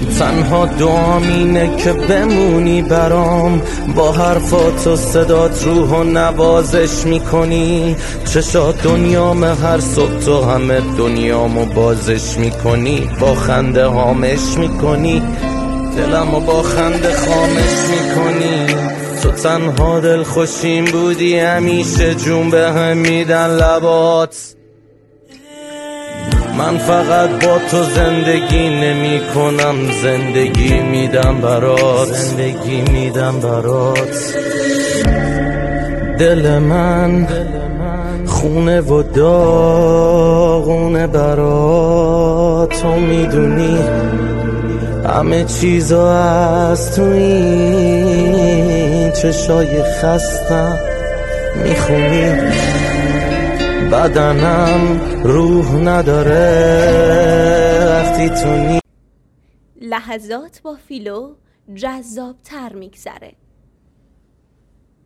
تنها دعام اینه که بمونی برام، با حرفات و صدات روحو نوازش میکنی. چشات دنیام هر صبح تو همه دنیامو بازش میکنی، با خنده هامش میکنی، دلمو با خنده خامش میکنی. تو تنها دل خوشیم بودی، همیشه جون به هم میدن لبات. من فقط با تو زندگی نمی کنم، زندگی میدم برات، زندگی میدم برات. دل من خونه و داغونه برات، تو میدونی همه چیزا از تو این چشای خستم میخونی. بدنم روح نداره وقتی تو لحظات با فیلو جذاب تر میگذره.